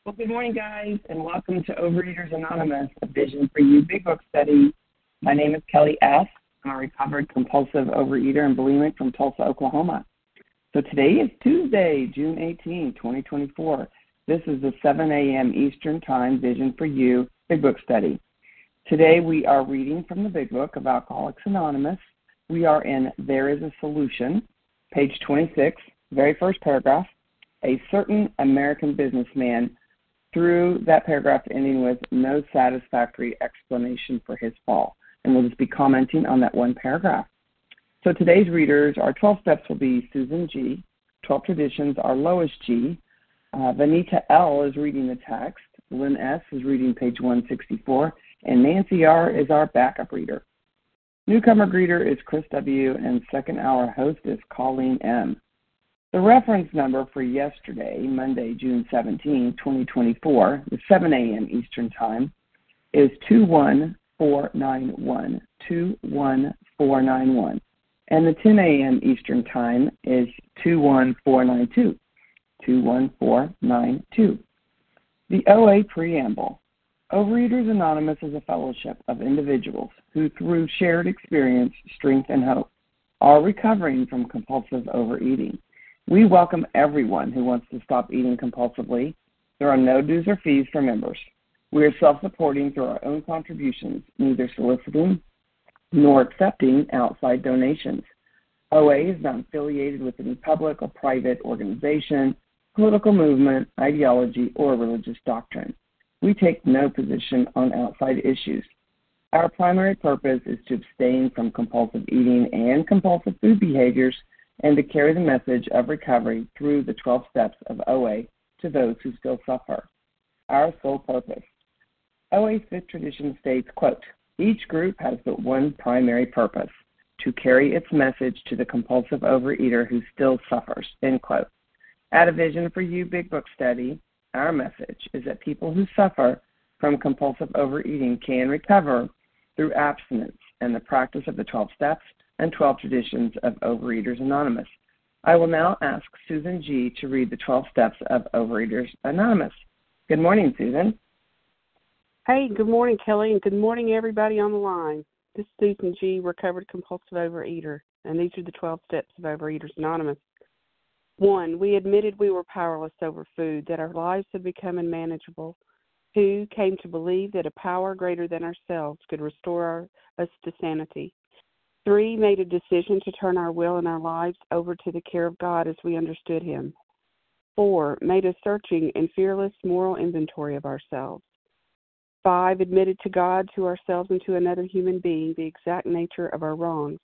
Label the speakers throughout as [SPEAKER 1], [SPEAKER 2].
[SPEAKER 1] Well, good morning, guys, and welcome to Overeaters Anonymous, a Vision for You Big Book Study. My name is Kelly S. I'm a recovered compulsive overeater and bulimic from Tulsa, Oklahoma. So today is Tuesday, June 18, 2024. This is the 7 a.m. Eastern Time Vision for You Big Book Study. Today we are reading from the Big Book of Alcoholics Anonymous. We are in There is a Solution, page 26, very first paragraph. A certain American businessman, through that paragraph ending with no satisfactory explanation for his fall. And we'll just be commenting on that one paragraph. So today's readers, our 12 steps will be Susan G. 12 traditions are Lois G. Vanita L. is reading the text. Lynn S. is reading page 164. And Nancy R. is our backup reader. Newcomer greeter is Chris W. And second hour host is Colleen M. The reference number for yesterday, Monday, June 17, 2024, the 7 a.m. Eastern Time, is 21491, 21491. And the 10 a.m. Eastern Time is 21492, 21492. The OA Preamble. Overeaters Anonymous is a fellowship of individuals who, through shared experience, strength, and hope, are recovering from compulsive overeating. We welcome everyone who wants to stop eating compulsively. There are no dues or fees for members. We are self-supporting through our own contributions, neither soliciting nor accepting outside donations. OA is not affiliated with any public or private organization, political movement, ideology, or religious doctrine. We take no position on outside issues. Our primary purpose is to abstain from compulsive eating and compulsive food behaviors and to carry the message of recovery through the 12 steps of OA to those who still suffer. Our sole purpose. OA's fifth tradition states, quote, each group has but one primary purpose, to carry its message to the compulsive overeater who still suffers, end quote. At a Vision for You Big Book Study, our message is that people who suffer from compulsive overeating can recover through abstinence and the practice of the 12 steps and 12 traditions of Overeaters Anonymous. I will now ask Susan G. to read the 12 steps of Overeaters Anonymous. Good morning, Susan.
[SPEAKER 2] Hey, good morning, Kelly, and good morning, everybody on the line. This is Susan G., recovered compulsive overeater, and these are the 12 steps of Overeaters Anonymous. 1, we admitted we were powerless over food, that our lives had become unmanageable. 2, came to believe that a power greater than ourselves could restore us to sanity. 3, made a decision to turn our will and our lives over to the care of God as we understood Him. 4, made a searching and fearless moral inventory of ourselves. 5, admitted to God, to ourselves, and to another human being the exact nature of our wrongs.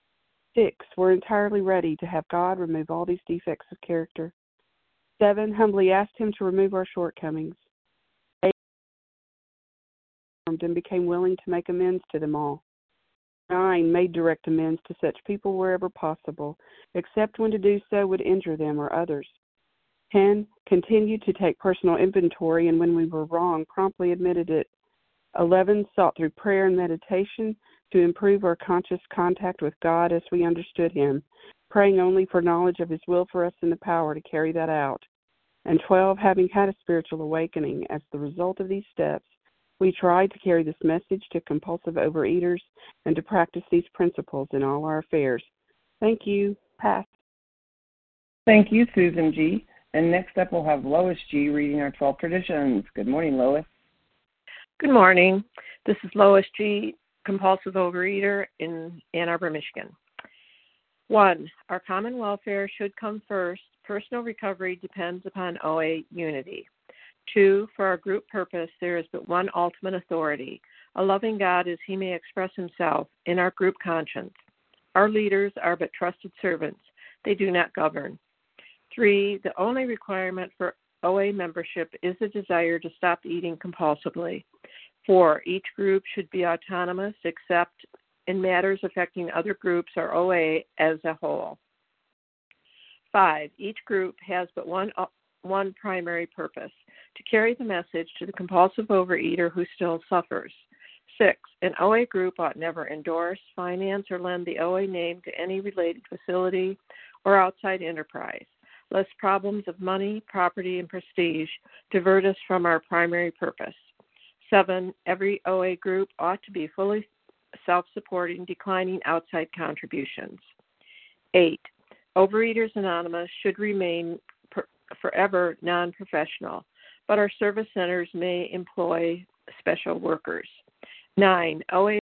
[SPEAKER 2] 6, were entirely ready to have God remove all these defects of character. 7, humbly asked Him to remove our shortcomings. 8, and became willing to make amends to them all. 9, made direct amends to such people wherever possible, except when to do so would injure them or others. 10, continued to take personal inventory, and when we were wrong, promptly admitted it. 11, sought through prayer and meditation to improve our conscious contact with God as we understood Him, praying only for knowledge of His will for us and the power to carry that out. And 12, having had a spiritual awakening as the result of these steps, we tried to carry this message to compulsive overeaters and to practice these principles in all our affairs. Thank you. Pass.
[SPEAKER 1] Thank you, Susan G. And next up we'll have Lois G. reading our 12 traditions. Good morning, Lois.
[SPEAKER 3] Good morning. This is Lois G., compulsive overeater in Ann Arbor, Michigan. 1, our common welfare should come first. Personal recovery depends upon OA unity. 2, for our group purpose, there is but one ultimate authority, a loving God as He may express Himself in our group conscience. Our leaders are but trusted servants. They do not govern. 3, the only requirement for OA membership is the desire to stop eating compulsively. 4, each group should be autonomous except in matters affecting other groups or OA as a whole. 5, each group has but one primary purpose, to carry the message to the compulsive overeater who still suffers. 6, an OA group ought never endorse, finance, or lend the OA name to any related facility or outside enterprise. lest problems of money, property, and prestige divert us from our primary purpose. 7, every OA group ought to be fully self-supporting, declining outside contributions. 8, Overeaters Anonymous should remain forever non-professional, but our service centers may employ special workers. 9, OA,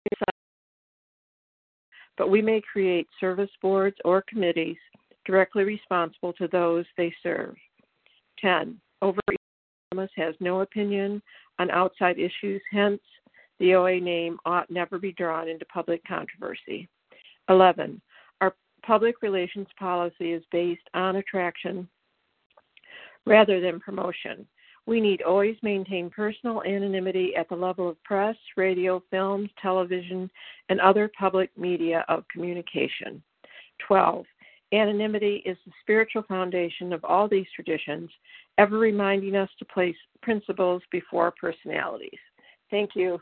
[SPEAKER 3] but we may create service boards or committees directly responsible to those they serve. 10, Overeaters Anonymous has no opinion on outside issues, hence the OA name ought never be drawn into public controversy. 11, our public relations policy is based on attraction rather than promotion. We need always maintain personal anonymity at the level of press, radio, films, television, and other public media of communication. 12, anonymity is the spiritual foundation of all these traditions, ever reminding us to place principles before personalities. Thank you.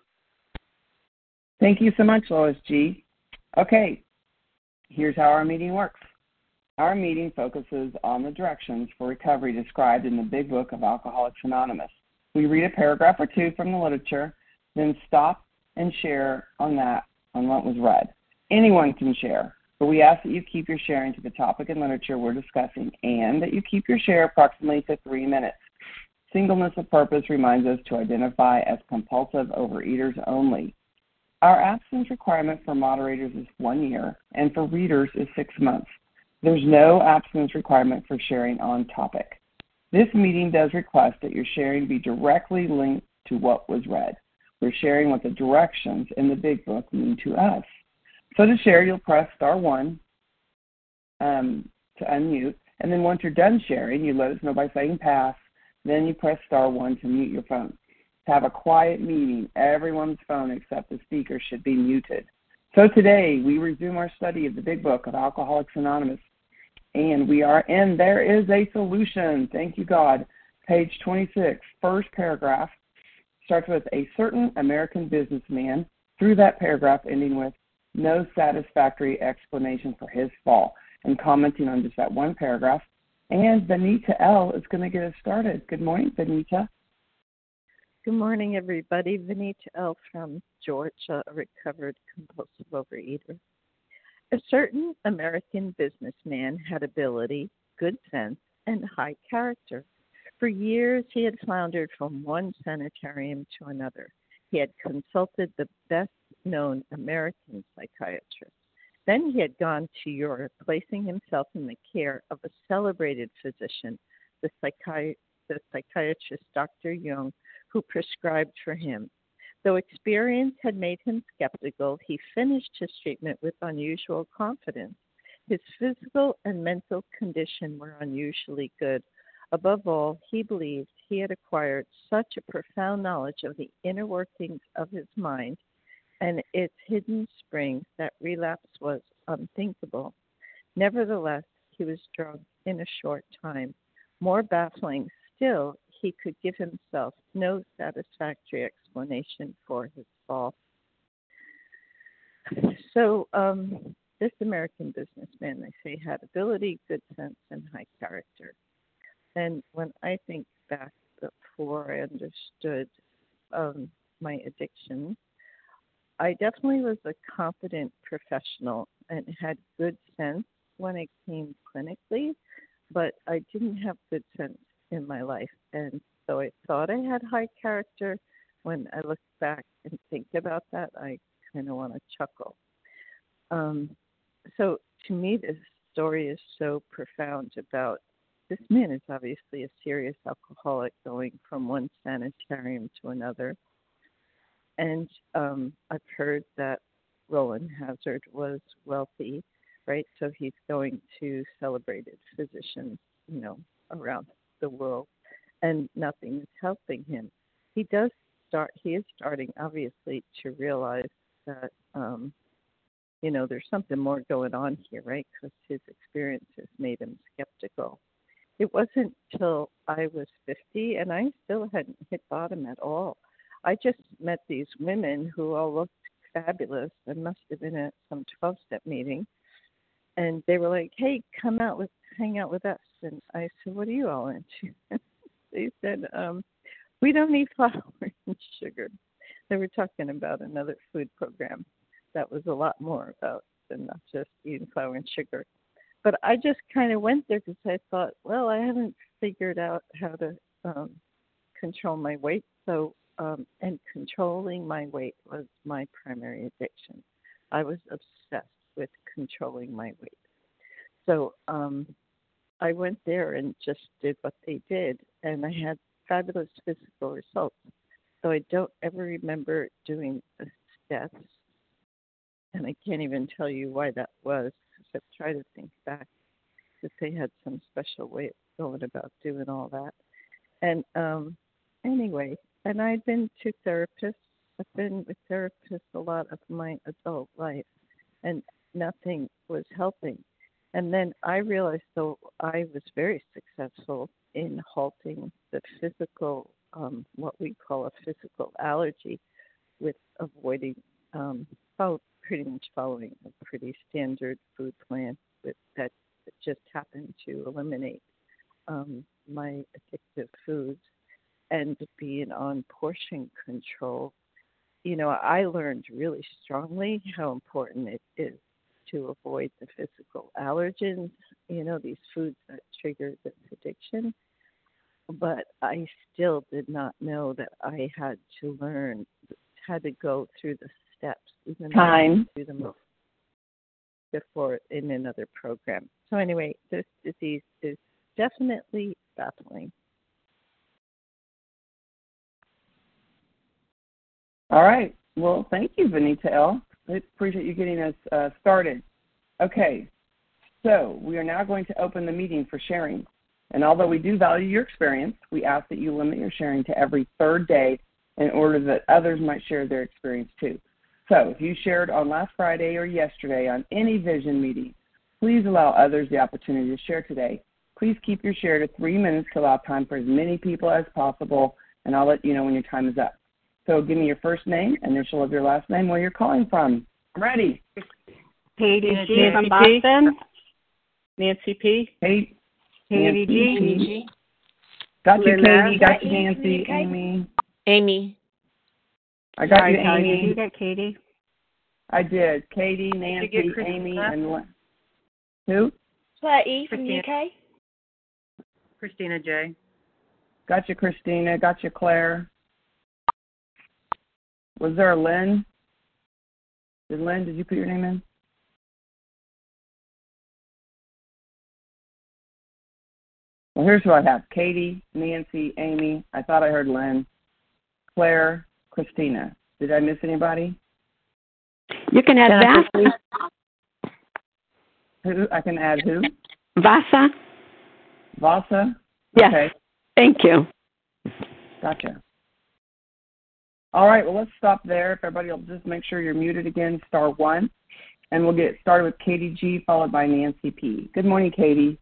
[SPEAKER 1] Thank you so much, Lois G. Okay, here's how our meeting works. Our meeting focuses on the directions for recovery described in the Big Book of Alcoholics Anonymous. We read a paragraph or two from the literature, then stop and share on what was read. Anyone can share, but we ask that you keep your sharing to the topic and literature we're discussing, and that you keep your share approximately to 3 minutes. Singleness of purpose reminds us to identify as compulsive overeaters only. Our abstinence requirement for moderators is 1 year, and for readers is 6 months. There's no abstinence requirement for sharing on topic. This meeting does request that your sharing be directly linked to what was read. We're sharing what the directions in the Big Book mean to us. So to share, you'll press star 1 to unmute, and then once you're done sharing, you let us know by saying pass. Then you press star 1 to mute your phone. To have a quiet meeting, everyone's phone except the speaker should be muted. So today, we resume our study of the Big Book of Alcoholics Anonymous, and there is a solution. Thank you, God. Page 26, first paragraph, starts with a certain American businessman, through that paragraph ending with no satisfactory explanation for his fall, and commenting on just that one paragraph. And Benita L. is going to get us started. Good morning, Benita.
[SPEAKER 4] Good morning, everybody. Benita L. from Georgia, a recovered compulsive overeater. A certain American businessman had ability, good sense, and high character. For years, he had floundered from one sanitarium to another. He had consulted the best-known American psychiatrist. Then he had gone to Europe, placing himself in the care of a celebrated physician, the psychiatrist Dr. Jung, who prescribed for him. Though experience had made him skeptical, he finished his treatment with unusual confidence. His physical and mental condition were unusually good. Above all, he believed he had acquired such a profound knowledge of the inner workings of his mind and its hidden springs that relapse was unthinkable. Nevertheless, he was drunk in a short time. More baffling still, he could give himself no satisfactory explanation for his fall. So this American businessman, they say, had ability, good sense, and high character. And when I think back before I understood my addiction, I definitely was a competent professional and had good sense when it came clinically, but I didn't have good sense in my life. And so I thought I had high character. When I look back and think about that, I kind of want to chuckle. So to me, this story is so profound about this man is obviously a serious alcoholic going from one sanitarium to another. And I've heard that Roland Hazard was wealthy, right? So he's going to celebrated physicians, around the world, and nothing is helping him. He is starting, obviously, to realize that, there's something more going on here, right? Because his experiences made him skeptical. It wasn't till I was 50, and I still hadn't hit bottom at all. I just met these women who all looked fabulous and must have been at some 12-step meeting. And they were like, hey, hang out with us. and I said, "What are you all into?" They said, "We don't eat flour and sugar." They were talking about another food program that was a lot more about than not just eating flour and sugar. But I just kind of went there because I thought, well, I haven't figured out how to control my weight. So, and controlling my weight was my primary addiction. I was obsessed with controlling my weight. So I went there and just did what they did, and I had fabulous physical results. So I don't ever remember doing the steps, and I can't even tell you why that was, because I've tried to think back that they had some special way of going about doing all that. And anyway, and I'd been to therapists. I've been with therapists a lot of my adult life, and nothing was helping. And then I realized, though, I was very successful in halting the physical, what we call a physical allergy, with avoiding, pretty much following a pretty standard food plan that just happened to eliminate my addictive foods and being on portion control. You know, I learned really strongly how important it is to avoid the physical allergens, you know, these foods that trigger this addiction. But I still did not know that I had to go through the steps, even though I had to do them before in another program. So anyway, this disease is definitely baffling.
[SPEAKER 1] All right. Well, thank you, Vanita L. I appreciate you getting us started. Okay. So we are now going to open the meeting for sharing. And although we do value your experience, we ask that you limit your sharing to every third day in order that others might share their experience too. So if you shared on last Friday or yesterday on any vision meeting, please allow others the opportunity to share today. Please keep your share to 3 minutes to allow time for as many people as possible, and I'll let you know when your time is up. So give me your first name, initial of your last name, where you're calling from. I'm ready.
[SPEAKER 2] Katie G from Boston.
[SPEAKER 3] Nancy P.
[SPEAKER 1] Katie
[SPEAKER 2] G.
[SPEAKER 1] Got you, Katie. Got you, Nancy. Amy.
[SPEAKER 3] Amy.
[SPEAKER 1] I got you, Amy.
[SPEAKER 2] Did you get Katie?
[SPEAKER 1] I did. Katie, Nancy, Amy, and who?
[SPEAKER 5] Claire E from the UK.
[SPEAKER 6] Christina J.
[SPEAKER 1] Got you, Christina. Got you, Claire. Was there a Lynn? Did you put your name in? Well, here's who I have. Katie, Nancy, Amy. I thought I heard Lynn. Claire, Christina. Did I miss anybody?
[SPEAKER 7] You can add Vasa.
[SPEAKER 1] Who? I can add who?
[SPEAKER 7] Vasa.
[SPEAKER 1] Vasa?
[SPEAKER 7] Yes.
[SPEAKER 1] Okay.
[SPEAKER 7] Thank you.
[SPEAKER 1] Gotcha. All right, well, let's stop there. If everybody will just make sure you're muted again, star 1. And we'll get started with Katie G, followed by Nancy P. Good morning, Katie.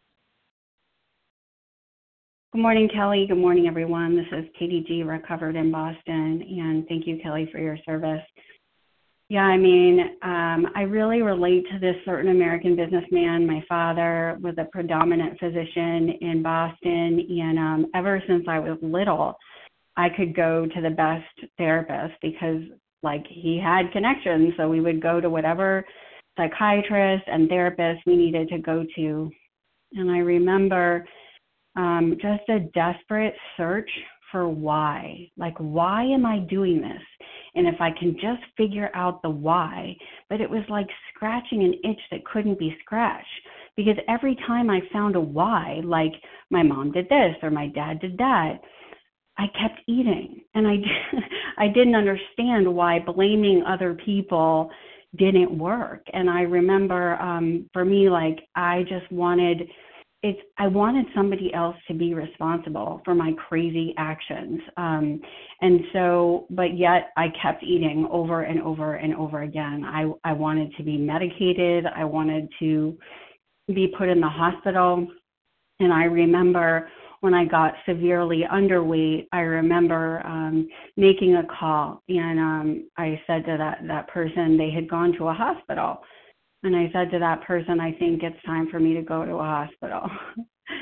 [SPEAKER 8] Good morning, Kelly. Good morning, everyone. This is Katie G, recovered in Boston, and thank you, Kelly, for your service. Yeah, I mean, I really relate to this certain American businessman. My father was a predominant physician in Boston, and ever since I was little, I could go to the best therapist because, like, he had connections, so we would go to whatever psychiatrist and therapist we needed to go to. And I remember just a desperate search for why. Like, why am I doing this? And if I can just figure out the why, but it was like scratching an itch that couldn't be scratched. Because every time I found a why, like my mom did this or my dad did that, I kept eating. And I didn't understand why blaming other people didn't work. And I remember for me, like, I wanted somebody else to be responsible for my crazy actions. And so, but yet I kept eating over and over and over again. I wanted to be medicated. I wanted to be put in the hospital. And I remember when I got severely underweight, I remember making a call. And I said to that person, they had gone to a hospital. And I said to that person, I think it's time for me to go to a hospital.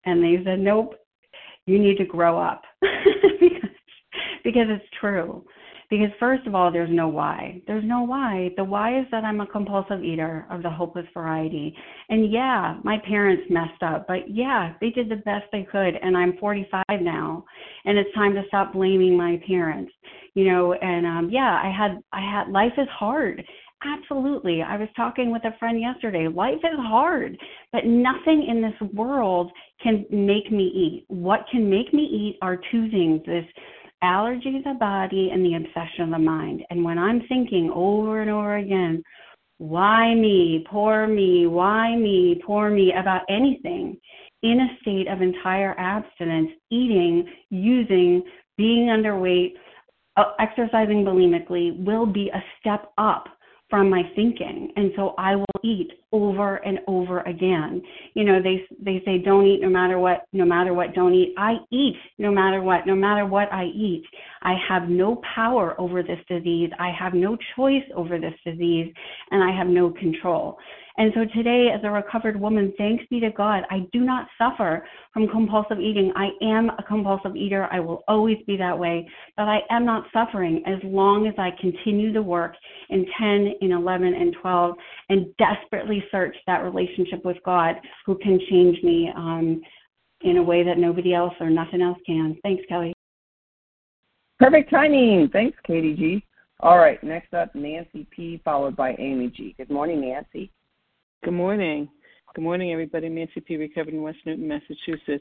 [SPEAKER 8] And they said, nope, you need to grow up because it's true. Because first of all, there's no why. There's no why. The why is that I'm a compulsive eater of the hopeless variety. And yeah, my parents messed up, but yeah, they did the best they could. And I'm 45 now, and it's time to stop blaming my parents. And yeah, I had life is hard. Absolutely. I was talking with a friend yesterday. Life is hard, but nothing in this world can make me eat. What can make me eat are two things: this allergy of the body and the obsession of the mind. And when I'm thinking over and over again, why me, poor me, why me, poor me, about anything, in a state of entire abstinence, eating, using, being underweight, exercising bulimically will be a step up from my thinking. And so I will eat over and over again. They say don't eat no matter what, don't eat. I eat no matter what I eat. I have no power over this disease. I have no choice over this disease, and I have no control. And so today, as a recovered woman, thanks be to God, I do not suffer from compulsive eating. I am a compulsive eater. I will always be that way. But I am not suffering as long as I continue the work in 10, in 11, and 12, and desperately search that relationship with God, who can change me in a way that nobody else or nothing else can. Thanks, Kelly.
[SPEAKER 1] Perfect timing. Thanks, Katie G. All right, next up, Nancy P., followed by Amy G. Good morning, Nancy.
[SPEAKER 9] Good morning. Good morning, everybody. Nancy P., recovered in West Newton, Massachusetts.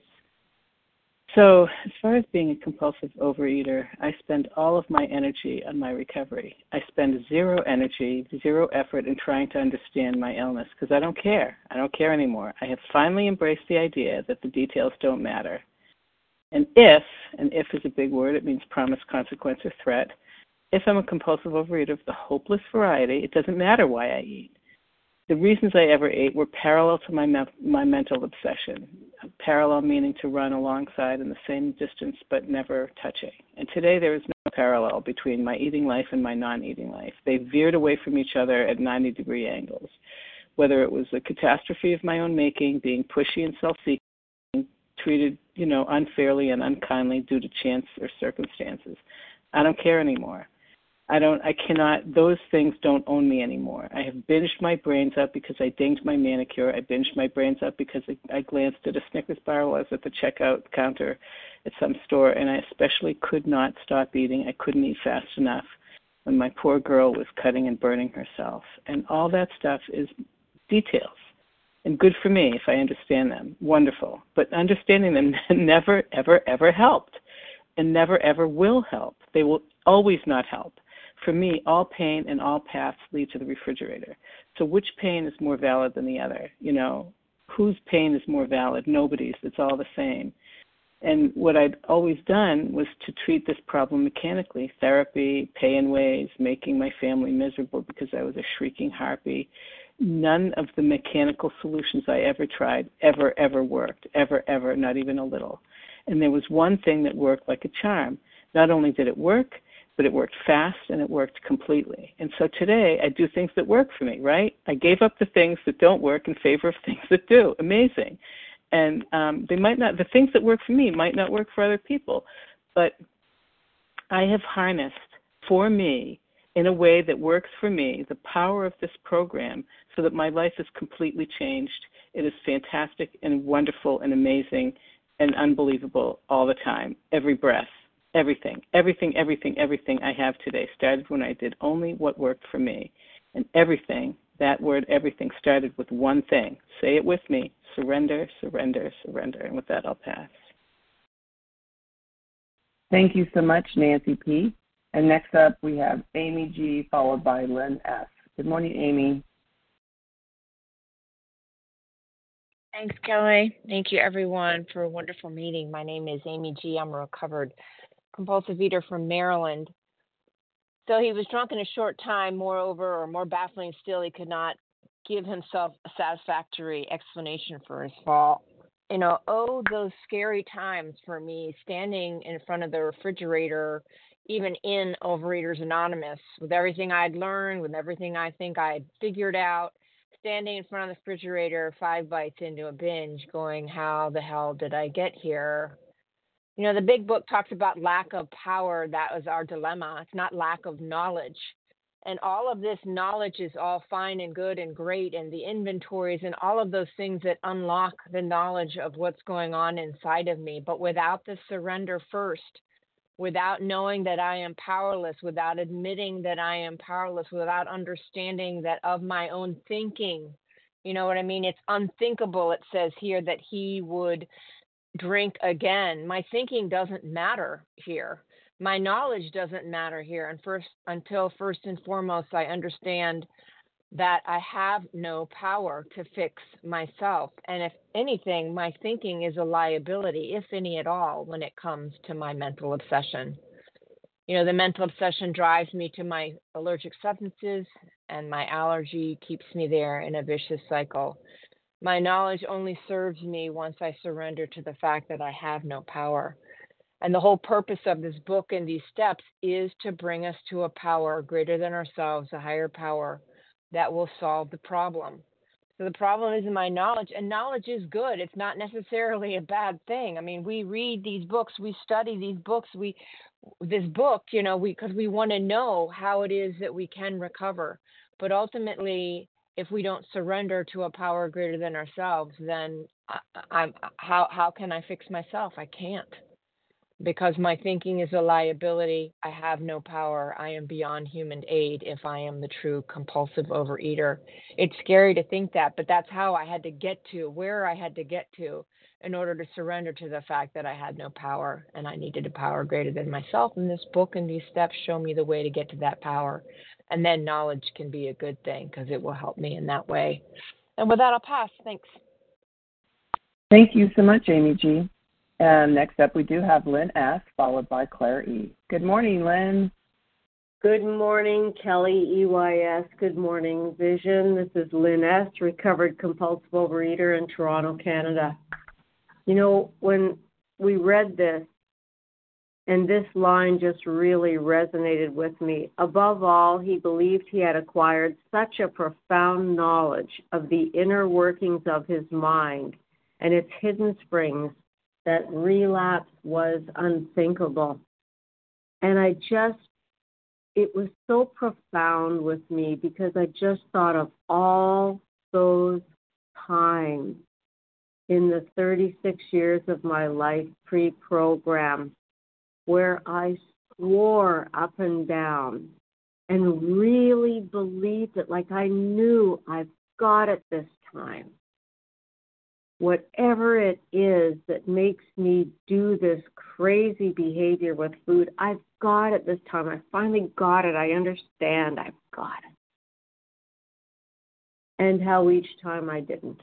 [SPEAKER 9] So as far as being a compulsive overeater, I spend all of my energy on my recovery. I spend zero energy, zero effort in trying to understand my illness because I don't care. I don't care anymore. I have finally embraced the idea that the details don't matter. And if is a big word, it means promise, consequence, or threat. If I'm a compulsive overeater of the hopeless variety, it doesn't matter why I eat. The reasons I ever ate were parallel to my mental obsession, parallel meaning to run alongside in the same distance but never touching. And today there is no parallel between my eating life and my non-eating life. They veered away from each other at 90-degree angles. Whether it was a catastrophe of my own making, being pushy and self-seeking, treated, unfairly and unkindly due to chance or circumstances. I don't care anymore. Those things don't own me anymore. I have binged my brains up because I dinged my manicure. I binged my brains up because I glanced at a Snickers bar while I was at the checkout counter at some store, and I especially could not stop eating. I couldn't eat fast enough when my poor girl was cutting and burning herself. And all that stuff is details. And good for me if I understand them. Wonderful. But understanding them never, ever, ever helped and never, ever will help. They will always not help. For me, all pain and all paths lead to the refrigerator. So which pain is more valid than the other? Whose pain is more valid? Nobody's. It's all the same. And what I'd always done was to treat this problem mechanically. Therapy, pay in ways, making my family miserable because I was a shrieking harpy. None of the mechanical solutions I ever tried ever worked. Ever, not even a little. And there was one thing that worked like a charm. Not only did it work, but it worked fast and it worked completely. And so today I do things that work for me, right? I gave up the things that don't work in favor of things that do. Amazing. And the things that work for me might not work for other people, but I have harnessed for me in a way that works for me the power of this program so that my life is completely changed. It is fantastic and wonderful and amazing and unbelievable all the time, every breath. Everything I have today started when I did only what worked for me. And everything, that word everything, started with one thing. Say it with me: surrender, surrender, surrender. And with that, I'll pass.
[SPEAKER 1] Thank you so much, Nancy P. And next up, we have Amy G., followed by Lynn S. Good morning, Amy.
[SPEAKER 10] Thanks, Kelly. Thank you, everyone, for a wonderful meeting. My name is Amy G. I'm a recovered compulsive eater from Maryland. So he was drunk in a short time. Moreover, or more baffling still, he could not give himself a satisfactory explanation for his fault. Those scary times for me, standing in front of the refrigerator, even in Overeaters Anonymous, with everything I'd learned, with everything I think I'd figured out, standing in front of the refrigerator 5 bites into a binge going, how the hell did I get here? You know, the big book talks about lack of power. That was our dilemma. It's not lack of knowledge. And all of this knowledge is all fine and good and great, and the inventories and all of those things that unlock the knowledge of what's going on inside of me. But without the surrender first, without knowing that I am powerless, without admitting that I am powerless, without understanding that of my own thinking, you know what I mean? It's unthinkable, it says here, that he would drink again. My thinking doesn't matter here. My knowledge doesn't matter here. And until first and foremost, I understand that I have no power to fix myself. And if anything, my thinking is a liability, if any at all, when it comes to my mental obsession. You know, the mental obsession drives me to my allergic substances, and my allergy keeps me there in a vicious cycle. My knowledge only serves me once I surrender to the fact that I have no power. And the whole purpose of this book and these steps is to bring us to a power greater than ourselves, a higher power that will solve the problem. So the problem is in my knowledge, and knowledge is good. It's not necessarily a bad thing. I mean, we read these books, we study these books, because we want to know how it is that we can recover. But ultimately, if we don't surrender to a power greater than ourselves, then how can I fix myself? I can't. Because my thinking is a liability, I have no power. I am beyond human aid if I am the true compulsive overeater. It's scary to think that, but that's how I had to get to, where I had to get to in order to surrender to the fact that I had no power and I needed a power greater than myself. And this book and these steps show me the way to get to that power. And then knowledge can be a good thing because it will help me in that way. And with that, I'll pass. Thanks.
[SPEAKER 1] Thank you so much, Amy G. And next up, we do have Lynn S., followed by Claire E. Good morning, Lynn.
[SPEAKER 11] Good morning, Kelly, EYS. Good morning, Vision. This is Lynn S., recovered compulsive overeater in Toronto, Canada. You know, when we read this, and this line just really resonated with me. Above all, he believed he had acquired such a profound knowledge of the inner workings of his mind and its hidden springs that relapse was unthinkable. And it was so profound with me because I just thought of all those times in the 36 years of my life pre-program where I swore up and down and really believed it, like I knew I've got it this time. Whatever it is that makes me do this crazy behavior with food, I've got it this time. I finally got it. I understand. I've got it. And how each time I didn't.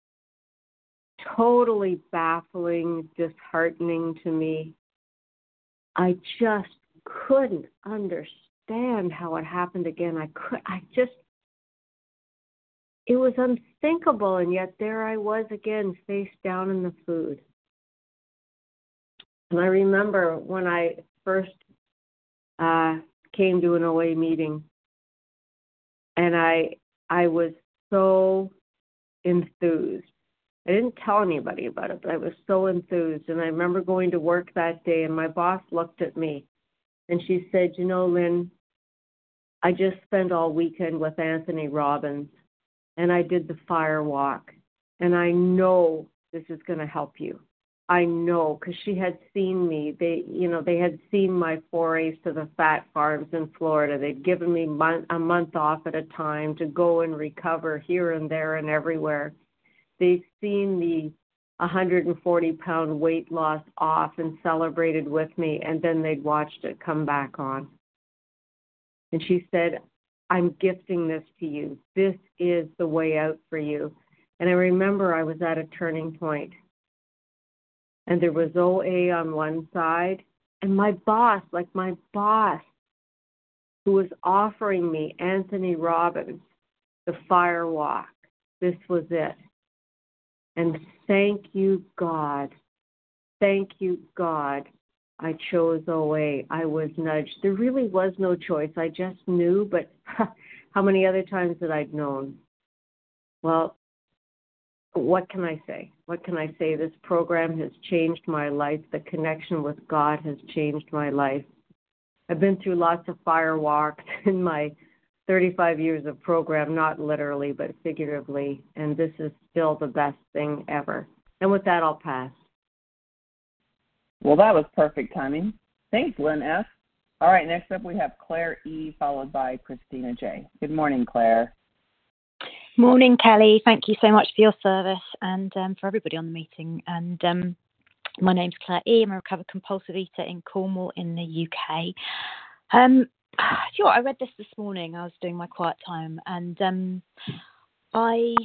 [SPEAKER 11] Totally baffling, disheartening to me. I just couldn't understand how it happened again. It was unthinkable, and yet there I was again, face down in the food. And I remember when I first came to an OA meeting, and I was so enthused. I didn't tell anybody about it, but I was so enthused. And I remember going to work that day, and my boss looked at me, and she said, you know, Lynn, I just spent all weekend with Anthony Robbins, and I did the fire walk, and I know this is going to help you. I know, because she had seen me. They had seen my forays to the fat farms in Florida. They'd given me a month off at a time to go and recover here and there and everywhere. They've seen the 140-pound weight loss off and celebrated with me, and then they'd watched it come back on. And she said, I'm gifting this to you. This is the way out for you. And I remember I was at a turning point. And there was OA on one side, and my boss, who was offering me Anthony Robbins, the fire walk. This was it. And thank you, God. Thank you, God. I chose OA. I was nudged. There really was no choice. I just knew, but how many other times that I'd known? Well, what can I say? What can I say? This program has changed my life. The connection with God has changed my life. I've been through lots of fire walks in my 35 years of program, not literally, but figuratively, and this is still the best thing ever. And with that, I'll pass.
[SPEAKER 1] Well, that was perfect timing. Thanks, Lynn S. All right, next up we have Claire E., followed by Christina J. Good morning, Claire.
[SPEAKER 12] Morning, Kelly. Thank you so much for your service and for everybody on the meeting. And my name's Claire E. I'm a recovered compulsive eater in Cornwall in the UK. Do you know what? I read this morning. I was doing my quiet time, and I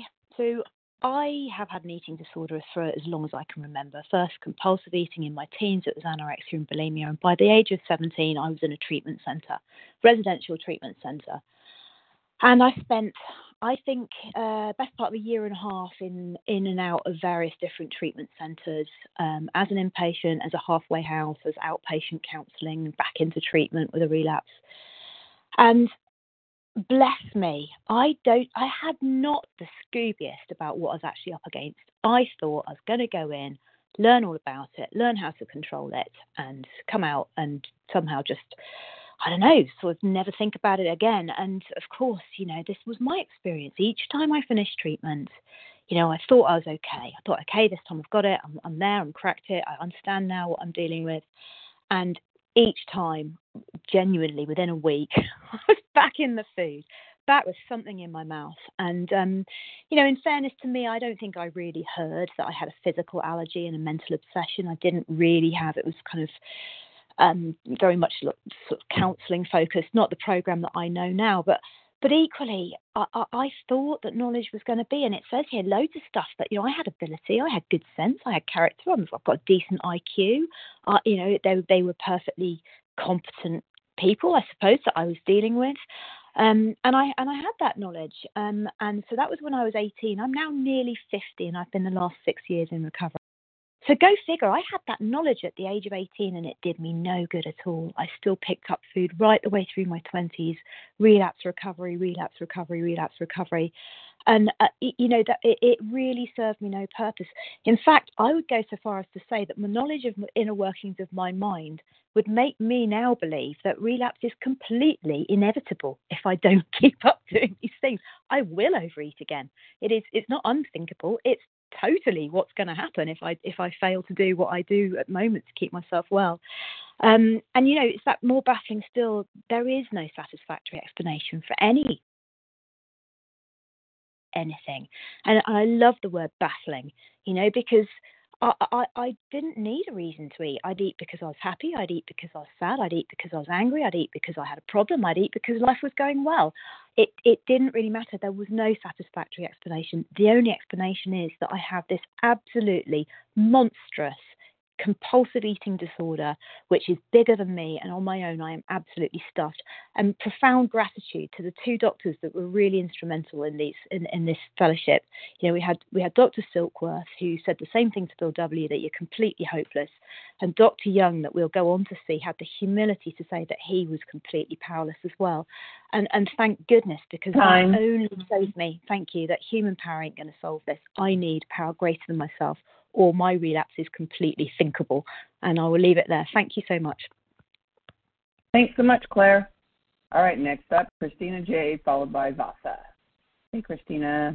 [SPEAKER 12] have had an eating disorder for as long as I can remember. First, compulsive eating in my teens. It was anorexia and bulimia. And by the age of 17, I was in a treatment centre, residential treatment centre. And I spent, I think, best part of a year and a half in and out of various different treatment centres, as an inpatient, as a halfway house, as outpatient counselling, back into treatment with a relapse. And bless me, I had not the scoobiest about what I was actually up against. I thought I was going to go in, learn all about it, learn how to control it, and come out and somehow just, I don't know, sort of never think about it again. And of course, you know, this was my experience. Each time I finished treatment, you know, I thought I was okay. I thought, okay, this time I've got it. I'm there. I'm cracked it. I understand now what I'm dealing with. And each time, genuinely, within a week, I was back in the food, back with something in my mouth. And, you know, in fairness to me, I don't think I really heard that I had a physical allergy and a mental obsession. I didn't really have, it was kind of very much sort of counselling focused, not the program that I know now, but equally, I thought that knowledge was going to be, and it says here loads of stuff that, you know, I had ability, I had good sense, I had character, I've got a decent IQ, you know, they were perfectly competent people, I suppose, that I was dealing with, and I had that knowledge, and so that was when I was 18. I'm now nearly 50, and I've been the last 6 years in recovery. So go figure, I had that knowledge at the age of 18 and it did me no good at all. I still picked up food right the way through my 20s, relapse, recovery, relapse, recovery, relapse, recovery. And, you know, that it really served me no purpose. In fact, I would go so far as to say that my knowledge of the inner workings of my mind would make me now believe that relapse is completely inevitable if I don't keep up doing these things. I will overeat again. It's not unthinkable. It's totally what's going to happen if I fail to do what I do at the moment to keep myself well. And, you know, it's that more baffling still. There is no satisfactory explanation for anything. And I love the word baffling, you know, because I didn't need a reason to eat. I'd eat because I was happy. I'd eat because I was sad. I'd eat because I was angry. I'd eat because I had a problem. I'd eat because life was going well. It didn't really matter. There was no satisfactory explanation. The only explanation is that I have this absolutely monstrous compulsive eating disorder, which is bigger than me, and on my own I am absolutely stuffed. And profound gratitude to the two doctors that were really instrumental in this fellowship. You know, we had Dr. Silkworth, who said the same thing to Bill W., that you're completely hopeless, and Dr. Young, that we'll go on to see, had the humility to say that he was completely powerless as well. And thank goodness, because that only saved me. Thank you. That human power ain't going to solve this. I need power greater than myself, or my relapse is completely thinkable. And I will leave it there. Thank you so much.
[SPEAKER 1] Thanks so much, Claire. All right, next up, Christina J., followed by Vasa. Hey, Christina.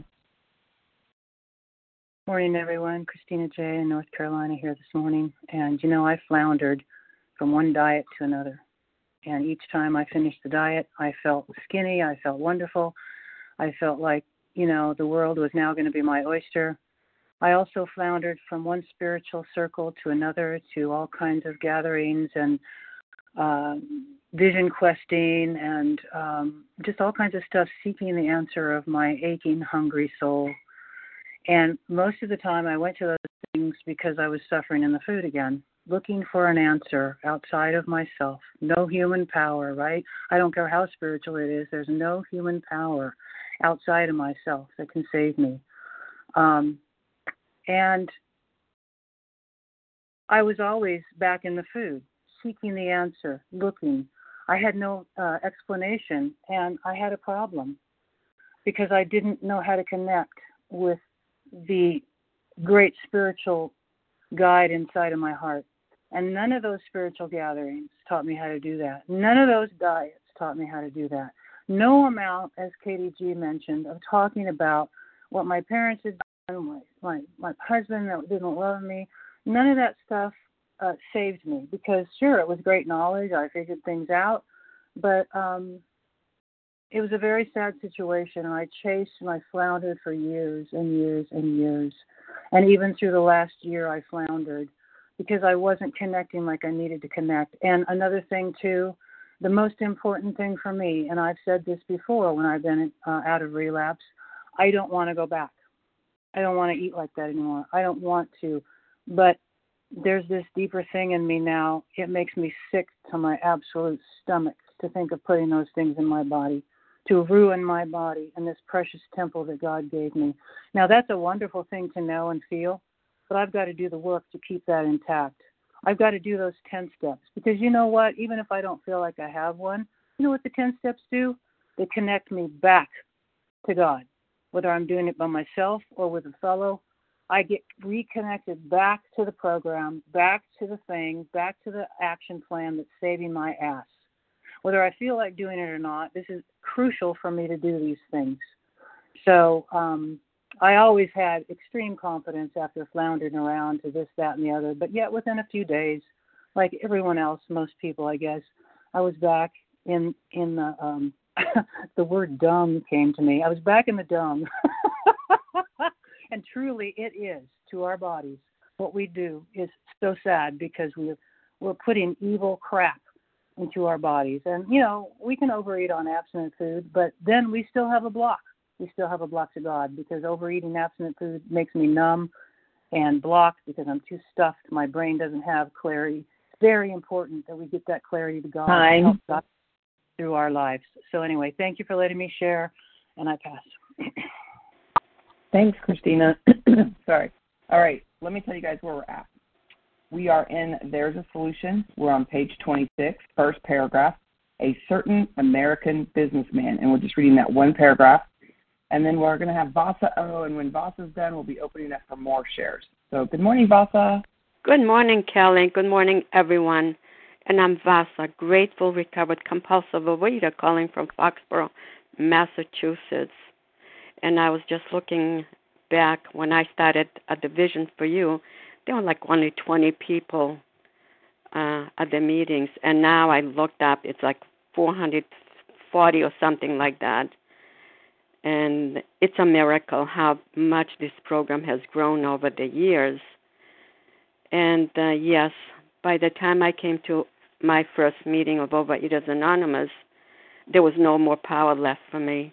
[SPEAKER 6] Morning, everyone. Christina J. in North Carolina here this morning. And, you know, I floundered from one diet to another. And each time I finished the diet, I felt skinny. I felt wonderful. I felt like, you know, the world was now going to be my oyster. I also floundered from one spiritual circle to another, to all kinds of gatherings and vision questing and just all kinds of stuff, seeking the answer of my aching, hungry soul. And most of the time I went to those things because I was suffering in the food again, looking for an answer outside of myself. No human power, right? I don't care how spiritual it is. There's no human power outside of myself that can save me. And I was always back in the food, seeking the answer, looking. I had no explanation, and I had a problem because I didn't know how to connect. with the great spiritual guide inside of my heart. And none of those spiritual gatherings taught me how to do that. None of those diets taught me how to do that. No amount, as Katie G mentioned, of talking about what my parents had done, my husband that didn't love me. None of that stuff saved me, because sure, it was great knowledge. I figured things out, but it was a very sad situation, and I chased and I floundered for years and years and years. And even through the last year, I floundered because I wasn't connecting like I needed to connect. And another thing, too, the most important thing for me, and I've said this before when I've been out of relapse, I don't want to go back. I don't want to eat like that anymore. I don't want to. But there's this deeper thing in me now. It makes me sick to my absolute stomach to think of putting those things in my body, to ruin my body and this precious temple that God gave me. Now, that's a wonderful thing to know and feel, but I've got to do the work to keep that intact. I've got to do those 10 steps, because you know what? Even if I don't feel like I have one, you know what the 10 steps do? They connect me back to God. Whether I'm doing it by myself or with a fellow, I get reconnected back to the program, back to the thing, back to the action plan that's saving my ass. Whether I feel like doing it or not, this is crucial for me to do these things. So I always had extreme confidence after floundering around to this, that, and the other. But yet within a few days, like everyone else, most people, I guess, I was back in the the word dumb came to me. I was back in the dumb. And truly it is to our bodies. What we do is so sad, because we're putting evil crap into our bodies. And, you know, we can overeat on abstinent food, but then we still have a block. We still have a block to God, because overeating abstinent food makes me numb and blocked because I'm too stuffed. My brain doesn't have clarity. It's very important that we get that clarity to God and help God through our lives. So anyway, thank you for letting me share, and I pass.
[SPEAKER 1] Thanks, Christina. Sorry. All right, let me tell you guys where we're at. We are in There's a Solution. We're on page 26, first paragraph, a certain American businessman. And we're just reading that one paragraph. And then we're going to have Vasa O. And when Vasa's done, we'll be opening up for more shares. So good morning, Vasa.
[SPEAKER 7] Good morning, Kelly. Good morning, everyone. And I'm Vasa, grateful, recovered, compulsive overeater, calling from Foxborough, Massachusetts. And I was just looking back when I started at the Vision for You. There were like only 20 people at the meetings, and now I looked up, it's like 440 or something like that. And it's a miracle how much this program has grown over the years. And yes, by the time I came to my first meeting of Overeaters Anonymous, there was no more power left for me.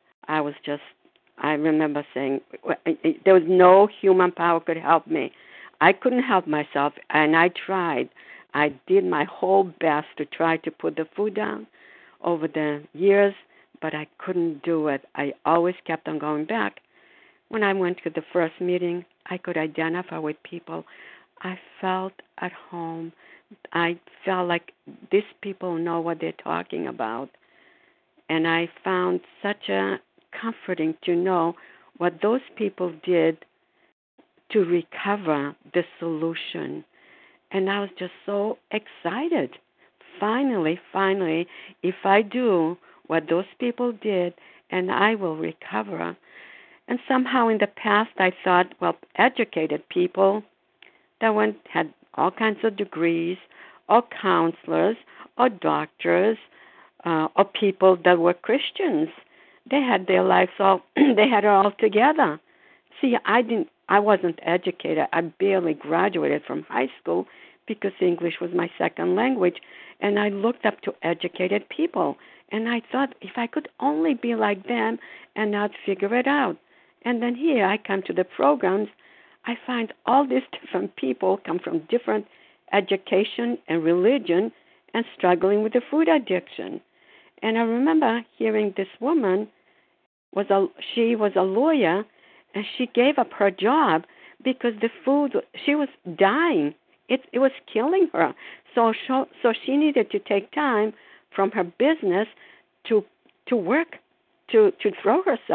[SPEAKER 7] I remember saying, there was no human power could help me. I couldn't help myself, and I tried. I did my whole best to try to put the food down over the years, but I couldn't do it. I always kept on going back. When I went to the first meeting, I could identify with people. I felt at home. I felt like these people know what they're talking about. And I found such a comforting to know what those people did to recover the solution. And I was just so excited. Finally, if I do what those people did, and I will recover. And somehow in the past I thought, well, educated people that had all kinds of degrees, or counselors, or doctors, or people that were Christians, they had their lives they had it all together. See, I wasn't educated. I barely graduated from high school because English was my second language. And I looked up to educated people. And I thought, if I could only be like them and not figure it out. And then here I come to the programs. I find all these different people come from different education and religion and struggling with the food addiction. And I remember hearing this woman, she was a lawyer, and she gave up her job because the food, she was dying. It was killing her. So she needed to take time from her business to work, to throw herself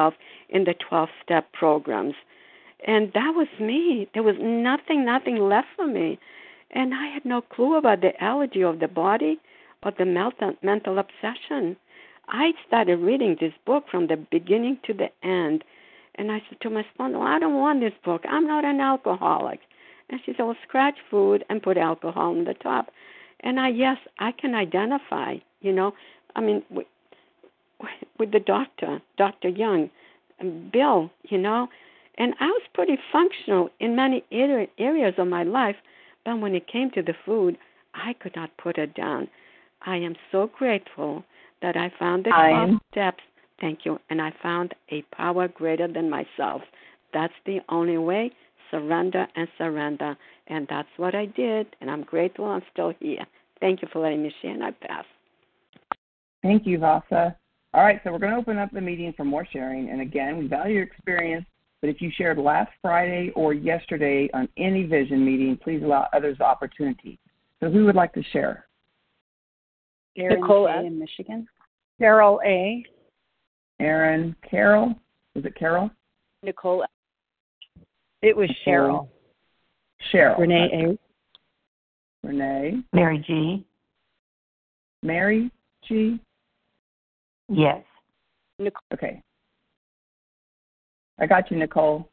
[SPEAKER 7] in the 12-step programs. And that was me. There was nothing left for me. And I had no clue about the allergy of the body or the mental obsession. I started reading this book from the beginning to the end. And I said to my sponsor, I don't want this book. I'm not an alcoholic. And she said, well, scratch food and put alcohol on the top. And I can identify, with the doctor, Dr. Young, and Bill, and I was pretty functional in many areas of my life, but when it came to the food, I could not put it down. I am so grateful that I found the 12 steps. Thank you. And I found a power greater than myself. That's the only way. Surrender and surrender. And that's what I did. And I'm grateful I'm still here. Thank you for letting me share, and I pass.
[SPEAKER 1] Thank you, Vasa. All right, so we're going to open up the meeting for more sharing. And again, we value your experience, but if you shared last Friday or yesterday on any vision meeting, please allow others the opportunity. So who would like to share?
[SPEAKER 13] Nicole A. in Michigan. Carol A.
[SPEAKER 1] Aaron, Carol. Was it Carol?
[SPEAKER 13] Nicole A. It was Cheryl.
[SPEAKER 1] Cheryl.
[SPEAKER 13] Renee A.
[SPEAKER 1] Renee.
[SPEAKER 14] Mary G.
[SPEAKER 1] Mary G.
[SPEAKER 14] Yes.
[SPEAKER 13] Nicole.
[SPEAKER 1] Okay. I got you, Nicole.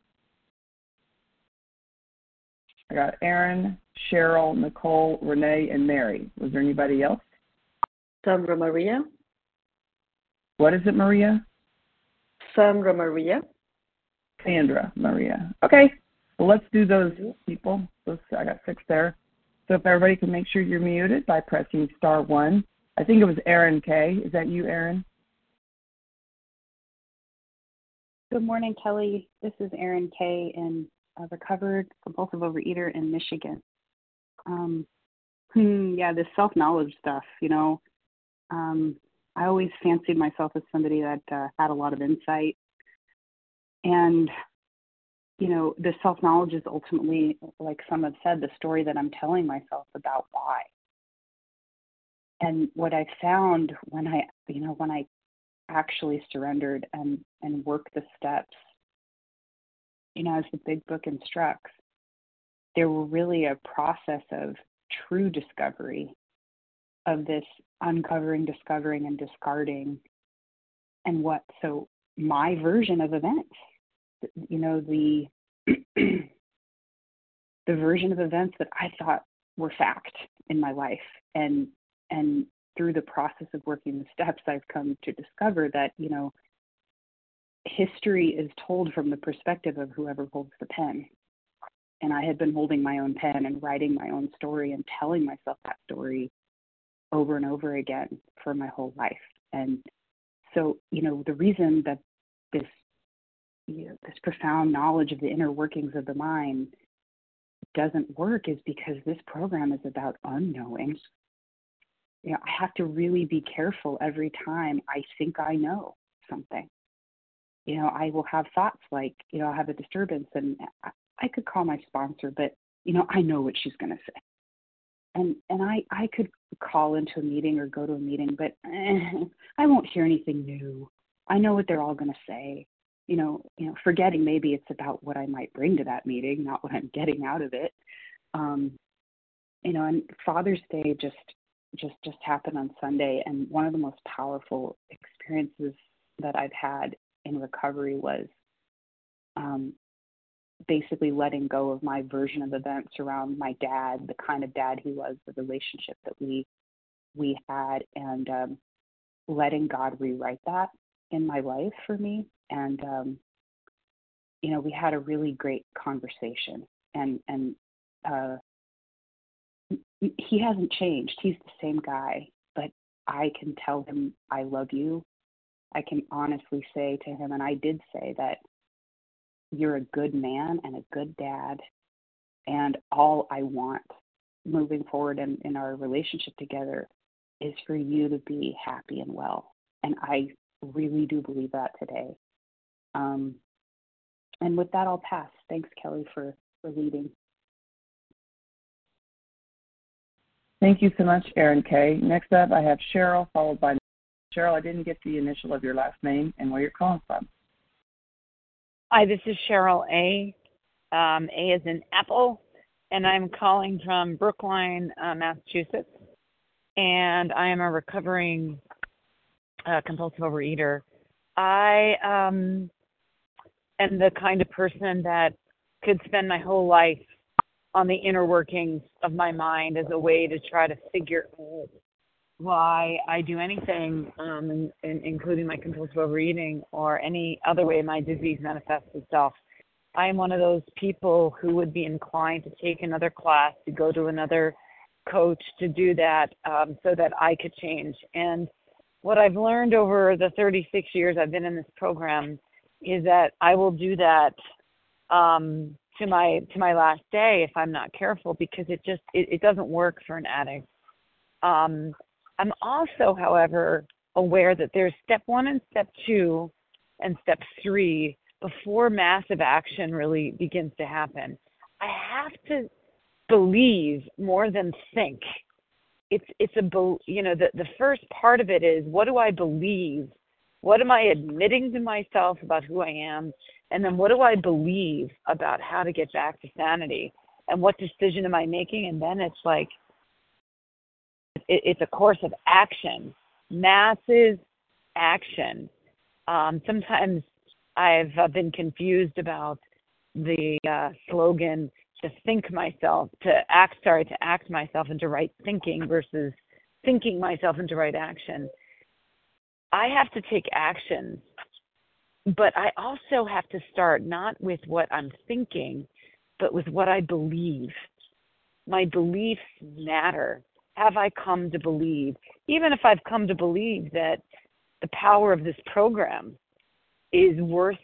[SPEAKER 1] I got Aaron, Cheryl, Nicole, Renee, and Mary. Was there anybody else?
[SPEAKER 15] Sandra Maria.
[SPEAKER 1] What is it, Maria?
[SPEAKER 15] Sandra Maria.
[SPEAKER 1] Sandra Maria. Okay. Well, let's do those people. I got 6 there. So if everybody can make sure you're muted by pressing *1. I think it was Aaron K. Is that you, Aaron?
[SPEAKER 16] Good morning, Kelly. This is Erin Kay, and a recovered compulsive overeater in Michigan. This self-knowledge stuff, I always fancied myself as somebody that had a lot of insight. And, the self-knowledge is ultimately, like some have said, the story that I'm telling myself about why. And what I found when I actually surrendered and worked the steps, as the big book instructs, there were really a process of true discovery of this uncovering, discovering, and discarding. And so my version of events, the the version of events that I thought were fact in my life, and through the process of working the steps, I've come to discover that, history is told from the perspective of whoever holds the pen. And I had been holding my own pen and writing my own story and telling myself that story over and over again for my whole life. And so, the reason that this profound knowledge of the inner workings of the mind doesn't work is because this program is about unknowing. I have to really be careful every time I think I know something. I will have thoughts like, I'll have a disturbance and I could call my sponsor, but, I know what she's going to say. And I could call into a meeting or go to a meeting, but I won't hear anything new. I know what they're all going to say. Forgetting maybe it's about what I might bring to that meeting, not what I'm getting out of it. And Father's Day just happened on Sunday, and one of the most powerful experiences that I've had in recovery was basically letting go of my version of events around my dad, the kind of dad he was, the relationship that we had, and letting God rewrite that in my life for me. And we had a really great conversation, and he hasn't changed. He's the same guy, but I can tell him I love you. I can honestly say to him, and I did say that you're a good man and a good dad, and all I want moving forward in our relationship together is for you to be happy and well. And I really do believe that today. And with that, I'll pass. Thanks, Kelly, for leading.
[SPEAKER 1] Thank you so much, Aaron K. Next up, I have Cheryl, followed by Cheryl. I didn't get the initial of your last name and where you're calling from.
[SPEAKER 13] Hi, this is Cheryl A. A is in Apple, and I'm calling from Brookline, Massachusetts. And I am a recovering compulsive overeater. I am the kind of person that could spend my whole life on the inner workings of my mind as a way to try to figure out why I do anything, including my compulsive overeating or any other way my disease manifests itself. I am one of those people who would be inclined to take another class, to go to another coach, to do that so that I could change. And what I've learned over the 36 years I've been in this program is that I will do that to my last day if I'm not careful, because it doesn't work for an addict. I'm also, however, aware that there's step 1 and step 2 and step 3 before massive action really begins to happen. I have to believe more than think. The first part of it is, what do I believe? What am I admitting to myself about who I am? And then what do I believe about how to get back to sanity? And what decision am I making? And then it's like, it's a course of action, massive action. Sometimes I've been confused about the slogan to act myself into right thinking versus thinking myself into right action. I have to take action, but I also have to start not with what I'm thinking, but with what I believe. My beliefs matter. Have I come to believe, even if I've come to believe that the power of this program is worth,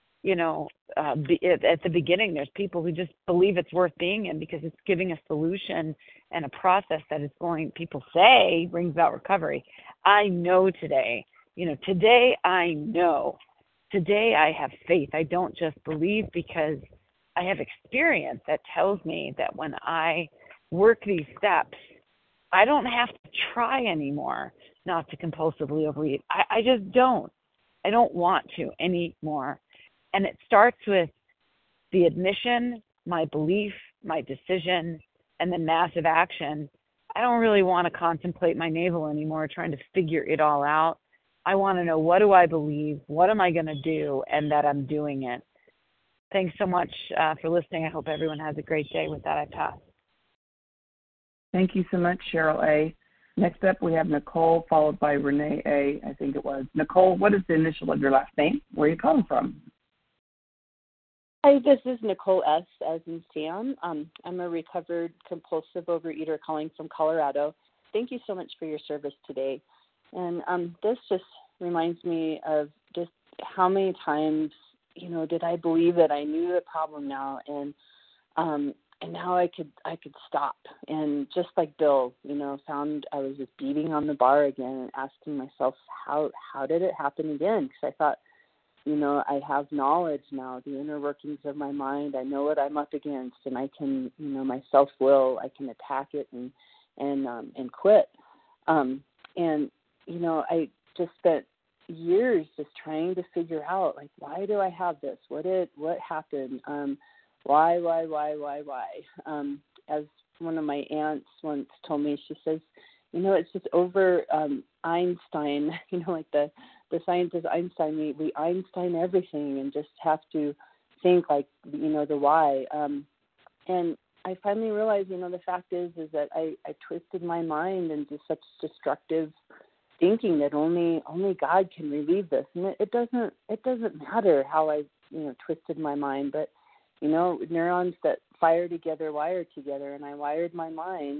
[SPEAKER 13] at the beginning, there's people who just believe it's worth being in because it's giving a solution and a process that is people say brings about recovery. I know today, today I know. Today I have faith. I don't just believe because I have experience that tells me that when I work these steps, I don't have to try anymore not to compulsively overeat. I just don't. I don't want to anymore. And it starts with the admission, my belief, my decision, and then massive action. I don't really want to contemplate my navel anymore, trying to figure it all out. I want to know, what do I believe? What am I going to do? And that I'm doing it. Thanks so much for listening. I hope everyone has a great day. With that, I pass.
[SPEAKER 1] Thank you so much, Cheryl A. Next up, we have Nicole, followed by Renee A., I think it was. Nicole, what is the initial of your last name? Where are you calling from?
[SPEAKER 17] Hi, this is Nicole S., as in Sam. I'm a recovered compulsive overeater calling from Colorado. Thank you so much for your service today. And this just reminds me of just how many times, did I believe that I knew the problem now, and now I could stop. And just like Bill, found I was just beating on the bar again and asking myself, how did it happen again? Because I thought, I have knowledge now, the inner workings of my mind. I know what I'm up against, and I can, my self-will, I can attack it and quit. I just spent years just trying to figure out, like, why do I have this? What happened? Why? As one of my aunts once told me, she says, it's just over Einstein, like the scientist Einstein, we Einstein everything and just have to think like, the why. And I finally realized, the fact is that I twisted my mind into such destructive thinking that only God can relieve this. And it doesn't matter how I, twisted my mind, but neurons that fire together wire together, and I wired my mind.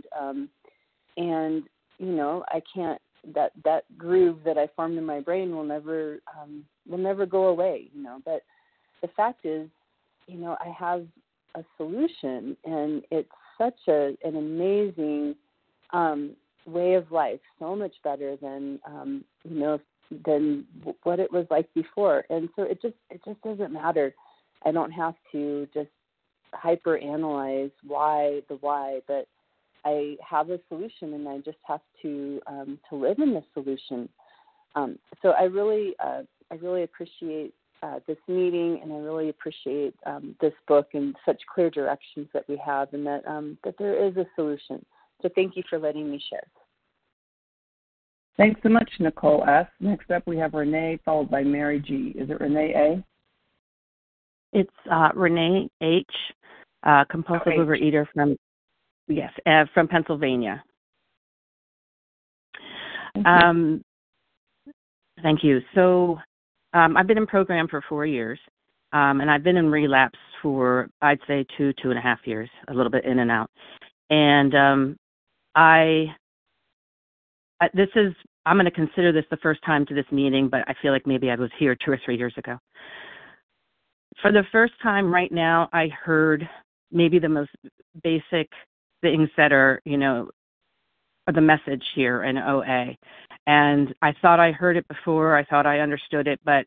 [SPEAKER 17] I can't. That groove that I formed in my brain will never go away. But the fact is, I have a solution, and it's such an amazing way of life, so much better than than what it was like before. And so it just doesn't matter. I don't have to just hyper analyze why, but I have a solution, and I just have to live in the solution. So I really appreciate this meeting, and I really appreciate this book and such clear directions that we have, and that there is a solution. So thank you for letting me share.
[SPEAKER 1] Thanks so much, Nicole S. Next up, we have Renee, followed by Mary G. Is it Renee A?
[SPEAKER 18] It's Renee H., compulsive overeater from Pennsylvania. Thank you. So I've been in program for 4 years, and I've been in relapse for, I'd say, 2.5 years, a little bit in and out. And I'm going to consider this the first time to this meeting, but I feel like maybe I was here 2 or 3 years ago. For the first time right now, I heard maybe the most basic things that are, the message here in OA. And I thought I heard it before. I thought I understood it, but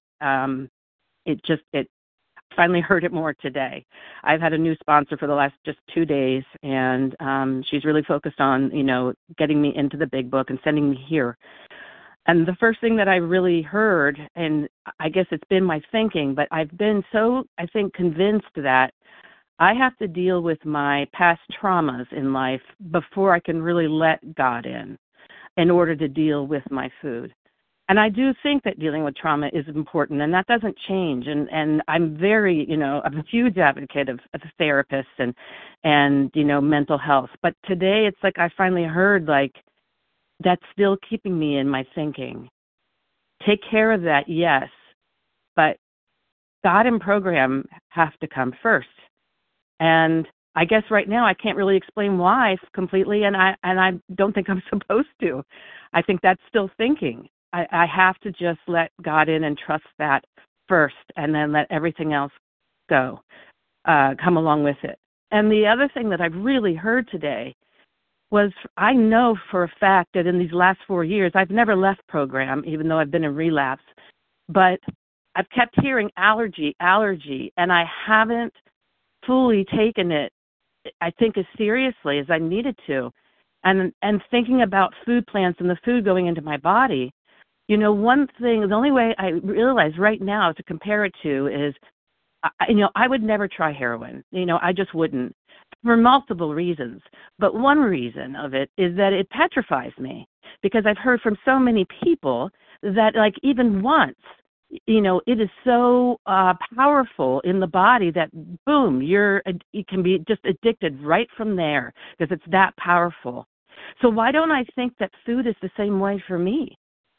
[SPEAKER 18] it finally heard it more today. I've had a new sponsor for the last just 2 days, and she's really focused on, getting me into the big book and sending me here. And the first thing that I really heard, and I guess it's been my thinking, but I've been so, I think, convinced that I have to deal with my past traumas in life before I can really let God in order to deal with my food. And I do think that dealing with trauma is important, and that doesn't change. And I'm very, I'm a huge advocate of therapists and mental health. But today it's like I finally heard, that's still keeping me in my thinking. Take care of that, yes, but God and program have to come first. And I guess right now I can't really explain why completely, and I don't think I'm supposed to. I think that's still thinking. I have to just let God in and trust that first, and then let everything else go, come along with it. And the other thing that I've really heard today was I know for a fact that in these last 4 years, I've never left program, even though I've been in relapse, but I've kept hearing allergy, and I haven't fully taken it, I think, as seriously as I needed to. And thinking about food plants and the food going into my body, one thing, the only way I realize right now to compare it to is, I would never try heroin. I just wouldn't, for multiple reasons. But one reason of it is that it petrifies me, because I've heard from so many people that, even once, it is so powerful in the body that, boom, you can be just addicted right from there, because it's that powerful. So why don't I think that food is the same way for me?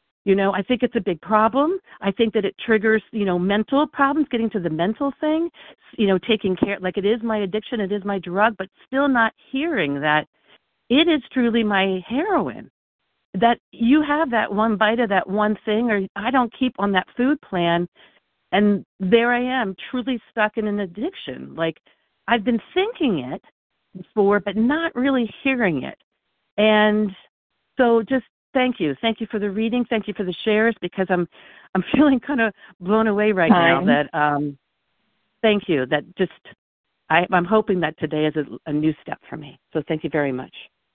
[SPEAKER 18] I think it's a big problem. I think that it triggers, mental problems, getting to the mental thing, taking care, it is my addiction, it is my drug, but still not hearing that it is truly my heroin. That you have that one bite of that one thing, or I don't keep on that food plan, and there I am, truly stuck in an addiction. I've been thinking it before, but not really hearing it. And so just thank you for the reading, thank you for the shares, because I'm feeling kind of blown away right now. That thank you. That just I'm hoping that today is a new step for me. So thank you very much.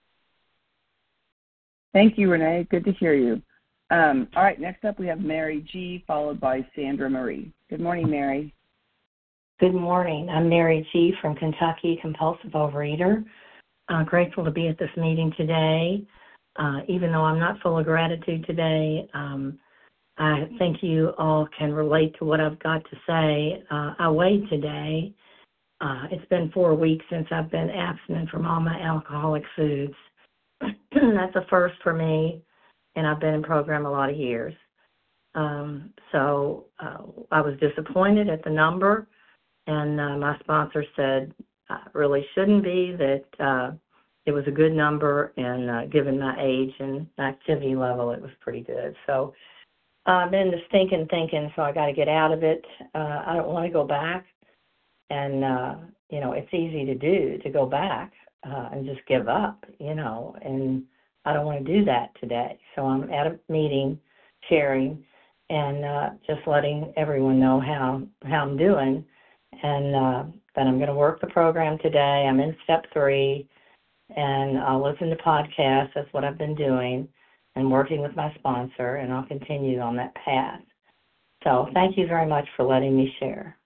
[SPEAKER 1] Thank you, Renee. Good to hear you. All right, next up we have Mary G., followed by Sandra Marie. Good morning, Mary.
[SPEAKER 14] Good morning. I'm Mary G. from Kentucky, compulsive overeater. Grateful to be at this meeting today. Even though I'm not full of gratitude today, I think you all can relate to what I've got to say. I weighed today. It's been 4 weeks since I've been abstinent from all my alcoholic foods. That's a first for me, and I've been in program a lot of years. So I was disappointed at the number, and my sponsor said really shouldn't be, that it was a good number, and given my age and activity level, it was pretty good. So I've been just thinking, so I got to get out of it. I don't want to go back, and, it's easy to do, to go back and just give up, and I don't want to do that today. So I'm at a meeting, sharing, and just letting everyone know how I'm doing, and that I'm going to work the program today. I'm in step 3, and I'll listen to podcasts. That's what I've been doing, and working with my sponsor, and I'll continue on that path. So thank you very much for letting me share.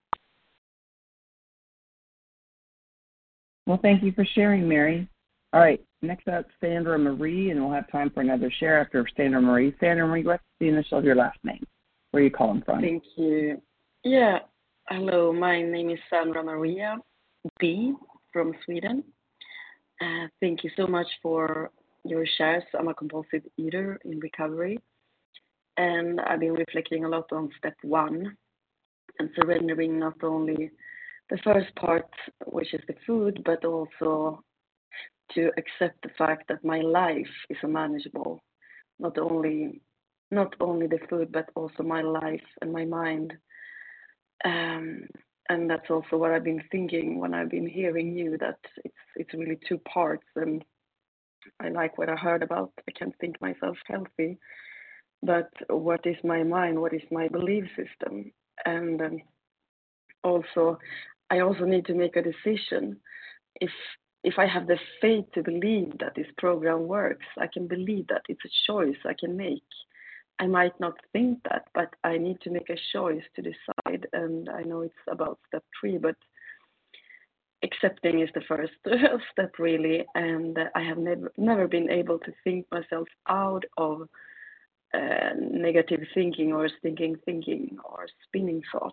[SPEAKER 1] Well, thank you for sharing, Mary. All right, next up, Sandra Marie, and we'll have time for another share after Sandra Marie. Sandra Marie, what's the initial of your last name? Where are you calling from?
[SPEAKER 15] Thank you. Yeah, hello, my name is Sandra Maria B. from Sweden. Thank you so much for your shares. I'm a compulsive eater in recovery, and I've been reflecting a lot on step 1 and surrendering not only the first part, which is the food, but also to accept the fact that my life is unmanageable. Not only the food, but also my life and my mind. And that's also what I've been thinking when I've been hearing you, that it's really 2 parts. And I like what I heard about I can't think myself healthy, but what is my mind? What is my belief system? And also, I also need to make a decision. If I have the faith to believe that this program works, I can believe that it's a choice I can make. I might not think that, but I need to make a choice to decide. And I know it's about step 3, but accepting is the first step, really. And I have never been able to think myself out of negative thinking or stinking thinking or spinning thoughts.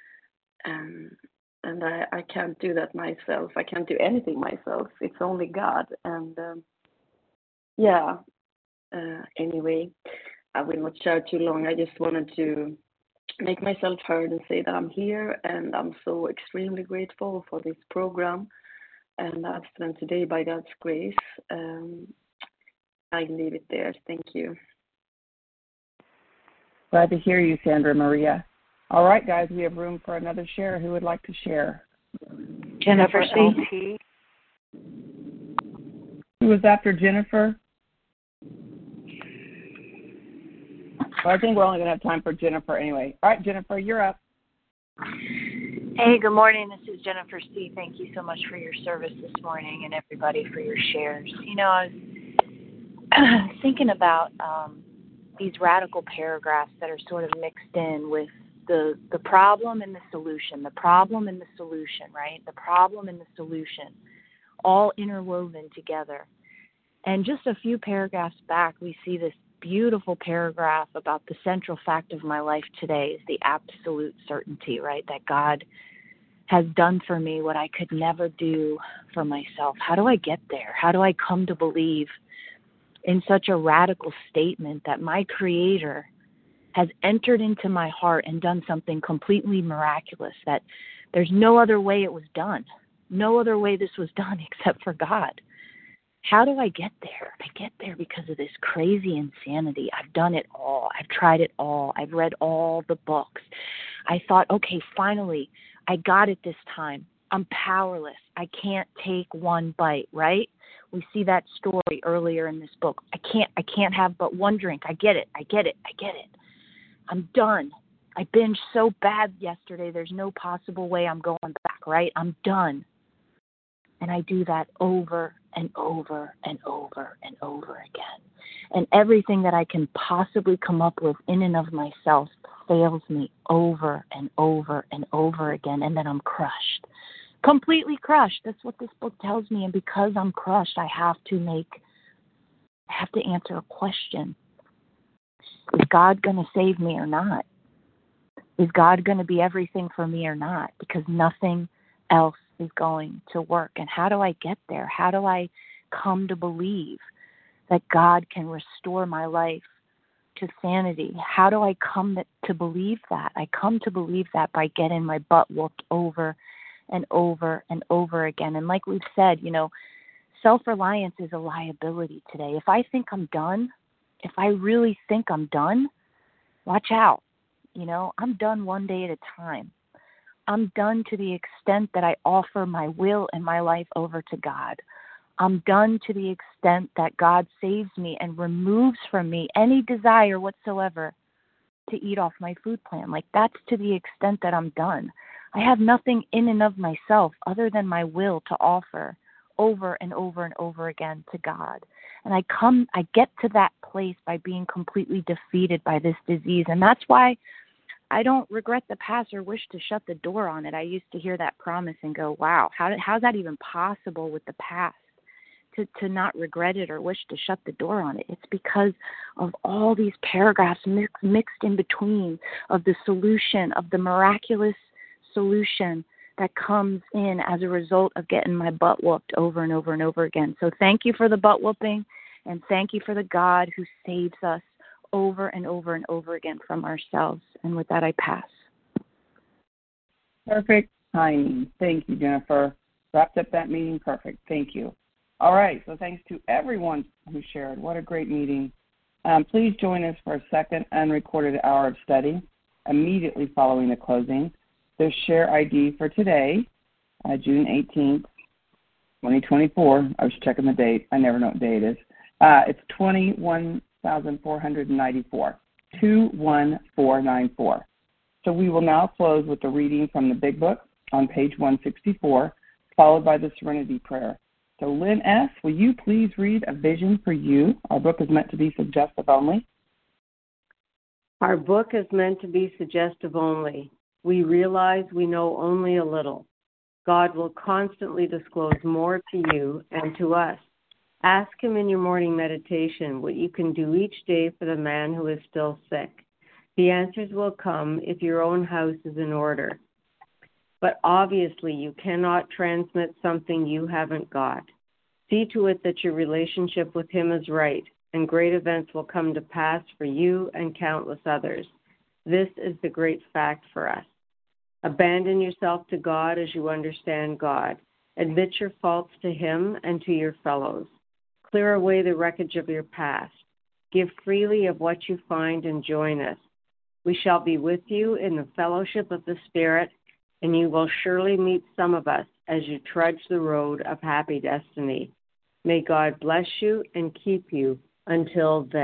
[SPEAKER 15] And I can't do that myself. I can't do anything myself. It's only God. And anyway, I will not share too long. I just wanted to make myself heard and say that I'm here, and I'm so extremely grateful for this program. And I've spent today by God's grace. I leave it there. Thank you.
[SPEAKER 1] Glad to hear you, Sandra Maria. All right, guys, we have room for another share. Who would like to share?
[SPEAKER 12] Jennifer C.
[SPEAKER 1] Who was after Jennifer? Well, I think we're only going to have time for Jennifer anyway. All right, Jennifer, you're up.
[SPEAKER 19] Hey, good morning. This is Jennifer C. Thank you so much for your service this morning and everybody for your shares. You know, I was thinking about these radical paragraphs that are sort of mixed in with the problem and the solution, right? The problem and the solution, all interwoven together. And just a few paragraphs back, we see this beautiful paragraph about the central fact of my life today is the absolute certainty, right? That God has done for me what I could never do for myself. How do I get there? How do I come to believe in such a radical statement that my Creator has entered into my heart and done something completely miraculous, that there's no other way it was done, no other way this was done except for God? How do I get there? I get there because of this crazy insanity. I've done it all. I've tried it all. I've read all the books. I thought, okay, finally, I got it this time. I'm powerless. I can't take one bite, right? We see that story earlier in this book. I can't have but one drink. I get it. I'm done. I binged so bad yesterday, there's no possible way I'm going back, right? I'm done. And I do that over and over and over and over again. And everything that I can possibly come up with in and of myself fails me over and over and over again. And then I'm crushed, completely crushed. That's what this book tells me. And because I'm crushed, I have to answer a question. Is God going to save me or not? Is God going to be everything for me or not? Because nothing else is going to work. And how do I get there? How do I come to believe that God can restore my life to sanity? How do I come to believe that? I come to believe that by getting my butt whooped over and over and over again. And like we've said, you know, self-reliance is a liability today. If I think I'm done, if I really think I'm done, watch out. You know, I'm done one day at a time. I'm done to the extent that I offer my will and my life over to God. I'm done to the extent that God saves me and removes from me any desire whatsoever to eat off my food plan. Like, that's to the extent that I'm done. I have nothing in and of myself other than my will to offer over and over and over again to God. And I get to that place by being completely defeated by this disease. And that's why
[SPEAKER 12] I don't regret the past or wish to shut the door on it. I used to hear that promise and go, wow, how's that even possible with the past? To not regret it or wish to shut the door on it. It's because of all these paragraphs mixed in between of the solution, of the miraculous solution that comes in as a result of getting my butt whooped over and over and over again. So thank you for the butt whooping, and thank you for the God who saves us over and over and over again from ourselves. And with that, I pass.
[SPEAKER 1] Perfect timing. Thank you, Jennifer. Wrapped up that meeting perfect. Thank you. All right, so thanks to everyone who shared. What a great meeting. Please join us for a second unrecorded hour of study immediately following the closing. The share ID for today, June 18th, 2024. I was checking the date. I never know what day it is. It's 21,494, 21494. So we will now close with the reading from the Big Book on page 164, followed by the Serenity Prayer. So Lynn S., will you please read A Vision for You? Our book is meant to be suggestive only.
[SPEAKER 11] Our book is meant to be suggestive only. We realize we know only a little. God will constantly disclose more to you and to us. Ask him in your morning meditation what you can do each day for the man who is still sick. The answers will come if your own house is in order. But obviously, you cannot transmit something you haven't got. See to it that your relationship with him is right, and great events will come to pass for you and countless others. This is the great fact for us. Abandon yourself to God as you understand God. Admit your faults to him and to your fellows. Clear away the wreckage of your past. Give freely of what you find and join us. We shall be with you in the fellowship of the Spirit, and you will surely meet some of us as you trudge the road of happy destiny. May God bless you and keep you until then.